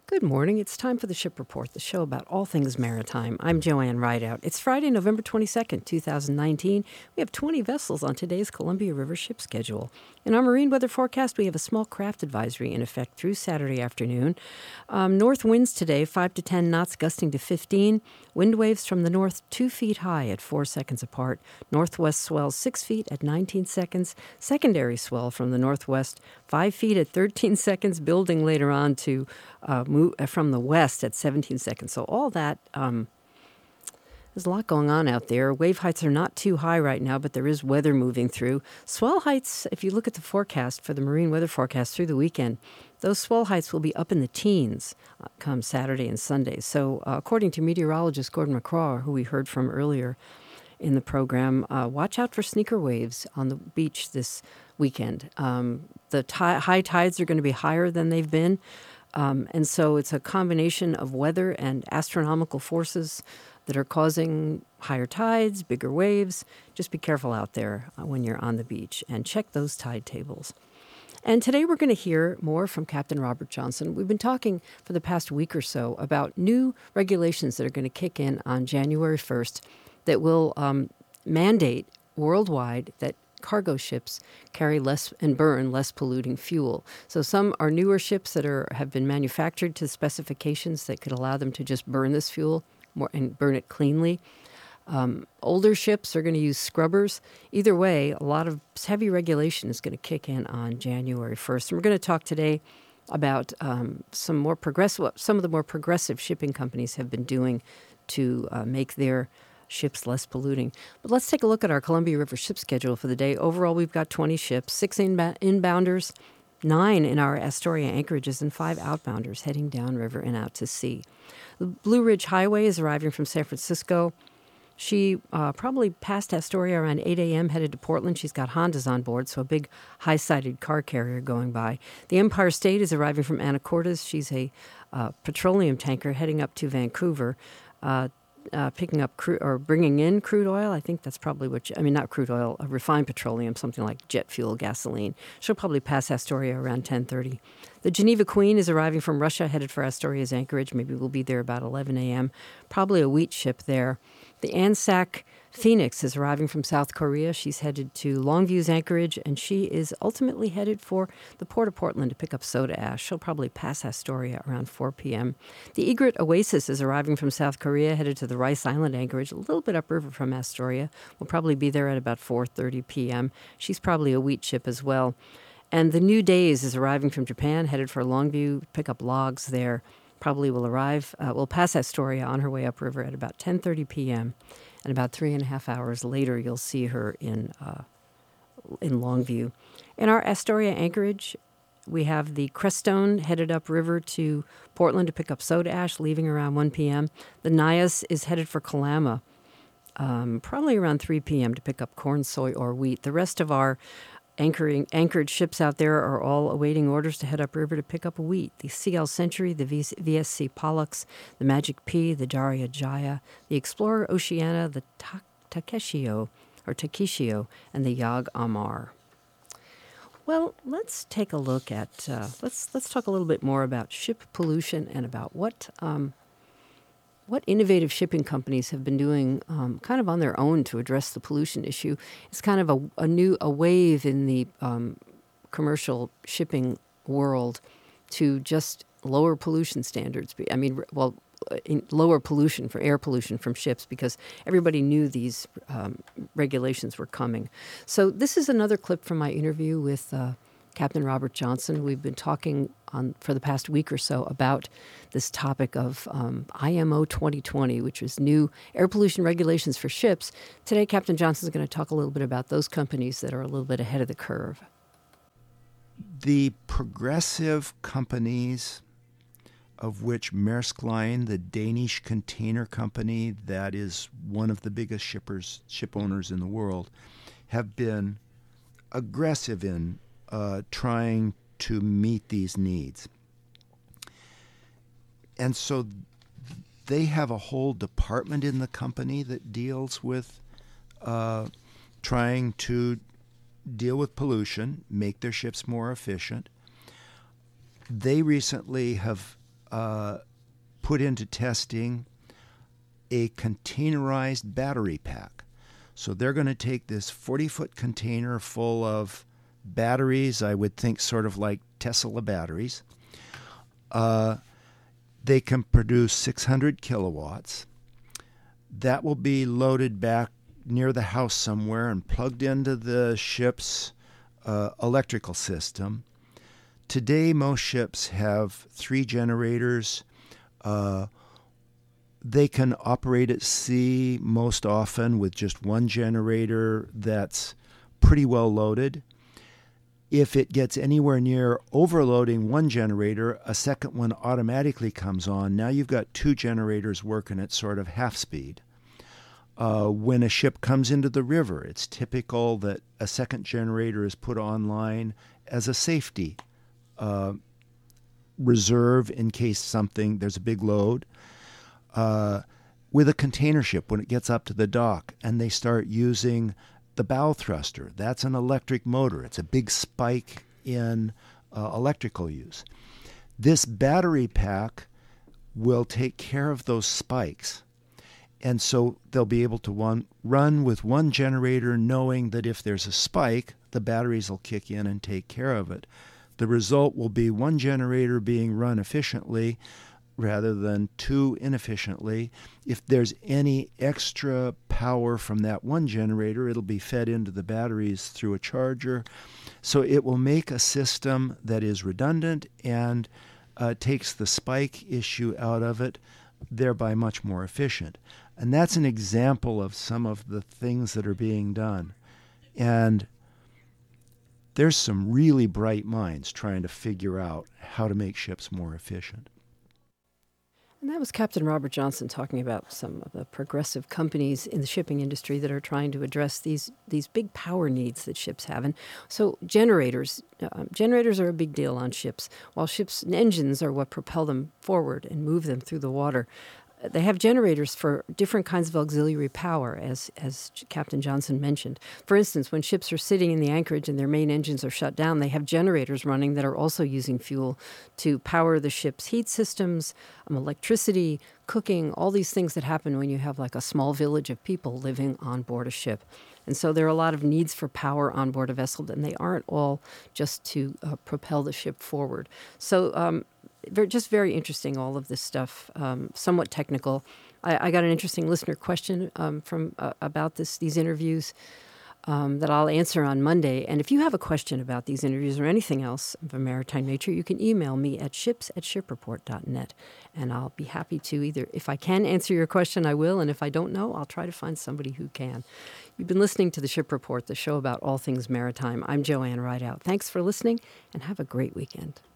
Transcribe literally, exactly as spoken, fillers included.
Good morning. It's time for the Ship Report, the show about all things maritime. I'm Joanne Rideout. It's Friday, November twenty-second, twenty nineteen. We have twenty vessels on today's Columbia River ship schedule. In our marine weather forecast, we have a small craft advisory in effect through Saturday afternoon. Um, north winds today, five to ten knots, gusting to fifteen. Wind waves from the north, two feet high at four seconds apart. Northwest swell, six feet at nineteen seconds. Secondary swell from the northwest, five feet at thirteen seconds, building later on to uh, move from the west at seventeen seconds. So all that, um, there's a lot going on out there. Wave heights are not too high right now, but there is weather moving through. Swell heights, if you look at the forecast for the marine weather forecast through the weekend, those swell heights will be up in the teens uh, come Saturday and Sunday. So uh, according to meteorologist Gordon McCraw, who we heard from earlier in the program, uh, watch out for sneaker waves on the beach this weekend. Um, the ti- high tides are going to be higher than they've been. Um, and so it's a combination of weather and astronomical forces that are causing higher tides, bigger waves. Just be careful out there uh, when you're on the beach and check those tide tables. And today we're going to hear more from Captain Robert Johnson. We've been talking for the past week or so about new regulations that are going to kick in on January first that will um, mandate worldwide that cargo ships carry less and burn less polluting fuel. So some are newer ships that are have been manufactured to specifications that could allow them to just burn this fuel more and burn it cleanly. Um, older ships are going to use scrubbers. Either way, a lot of heavy regulation is going to kick in on January first. And we're going to talk today about um, some more progressive, what some of the more progressive shipping companies have been doing to uh, make their ships less polluting. But let's take a look at our Columbia River ship schedule for the day. Overall, we've got twenty ships, six inba- inbounders, nine in our Astoria anchorages, and five outbounders heading downriver and out to sea. The Blue Ridge Highway is arriving from San Francisco. She uh, probably passed Astoria around eight a.m., headed to Portland. She's got Hondas on board, so a big high-sided car carrier going by. The Empire State is arriving from Anacortes. She's a uh, petroleum tanker heading up to Vancouver. Uh, Uh, picking up crude or bringing in crude oil. I think that's probably what, you, I mean, not crude oil, uh, refined petroleum, something like jet fuel, gasoline. She'll probably pass Astoria around ten thirty. The Geneva Queen is arriving from Russia, headed for Astoria's anchorage. Maybe we'll be there about eleven a.m. Probably a wheat ship there. The Anzac Phoenix is arriving from South Korea. She's headed to Longview's anchorage, and she is ultimately headed for the Port of Portland to pick up soda ash. She'll probably pass Astoria around four p.m. The Egret Oasis is arriving from South Korea, headed to the Rice Island anchorage, a little bit upriver from Astoria. We'll probably be there at about four thirty p.m. She's probably a wheat ship as well. And the New Days is arriving from Japan, headed for Longview, pick up logs there. Probably will arrive, uh, will pass Astoria on her way upriver at about ten thirty p.m. And about three and a half hours later, you'll see her in uh, in Longview. In our Astoria anchorage, we have the Crestone headed upriver to Portland to pick up soda ash, leaving around one p.m. The Nias is headed for Kalama, um, probably around three p.m. to pick up corn, soy, or wheat. The rest of our anchoring anchored ships out there are all awaiting orders to head upriver to pick up wheat. The C L Century, the v- VSC Pollux, the Magic P, the Daria Jaya, the Explorer Oceana, the Ta- Takeshio, or Takeshio, and the Yag Amar. Well, let's take a look at, uh, let's let's talk a little bit more about ship pollution and about what um, what innovative shipping companies have been doing um, kind of on their own to address the pollution issue. It's kind of a, a new a wave in the um, commercial shipping world to just lower pollution standards. I mean, well, in lower pollution for air pollution from ships because everybody knew these um, regulations were coming. So this is another clip from my interview with uh, Captain Robert Johnson. We've been talking on for the past week or so about this topic of um, I M O twenty twenty, which is new air pollution regulations for ships. Today, Captain Johnson is going to talk a little bit about those companies that are a little bit ahead of the curve. The progressive companies, of which Maersk Line, the Danish container company that is one of the biggest shippers, ship owners in the world, have been aggressive in uh, trying to meet these needs. And so they have a whole department in the company that deals with uh, trying to deal with pollution, make their ships more efficient. They recently have uh, put into testing a containerized battery pack. So they're going to take this forty-foot container full of batteries, I would think sort of like Tesla batteries. Uh, they can produce six hundred kilowatts. That will be loaded back near the house somewhere and plugged into the ship's uh, electrical system. Today, most ships have three generators. Uh, they can operate at sea most often with just one generator that's pretty well loaded. If it gets anywhere near overloading one generator, a second one automatically comes on. Now you've got two generators working at sort of half speed. Uh, when a ship comes into the river, it's typical that a second generator is put online as a safety uh, reserve in case something, there's a big load. Uh, with a container ship, when it gets up to the dock and they start using the bow thruster, that's an electric motor. It's a big spike in uh, electrical use. This battery pack will take care of those spikes. And so they'll be able to one, run with one generator knowing that if there's a spike, the batteries will kick in and take care of it. The result will be one generator being run efficiently rather than two inefficiently. If there's any extra power from that one generator, it'll be fed into the batteries through a charger. So it will make a system that is redundant and uh, takes the spike issue out of it, thereby much more efficient. And that's an example of some of the things that are being done. And there's some really bright minds trying to figure out how to make ships more efficient. And that was Captain Robert Johnson talking about some of the progressive companies in the shipping industry that are trying to address these these big power needs that ships have. And so generators, uh, generators are a big deal on ships. While ships' engines are what propel them forward and move them through the water, they have generators for different kinds of auxiliary power, as as Captain Johnson mentioned. For instance, when ships are sitting in the anchorage and their main engines are shut down, they have generators running that are also using fuel to power the ship's heat systems, um, electricity, cooking, all these things that happen when you have like a small village of people living on board a ship. And so there are a lot of needs for power on board a vessel, and they aren't all just to uh, propel the ship forward. So um, Very, just very interesting, all of this stuff, um, somewhat technical. I, I got an interesting listener question um, from uh, about this these interviews um, that I'll answer on Monday. And if you have a question about these interviews or anything else of a maritime nature, you can email me at ships at shipreport dot net. And I'll be happy to either, if I can answer your question, I will. And if I don't know, I'll try to find somebody who can. You've been listening to The Ship Report, the show about all things maritime. I'm Joanne Rideout. Thanks for listening, and have a great weekend.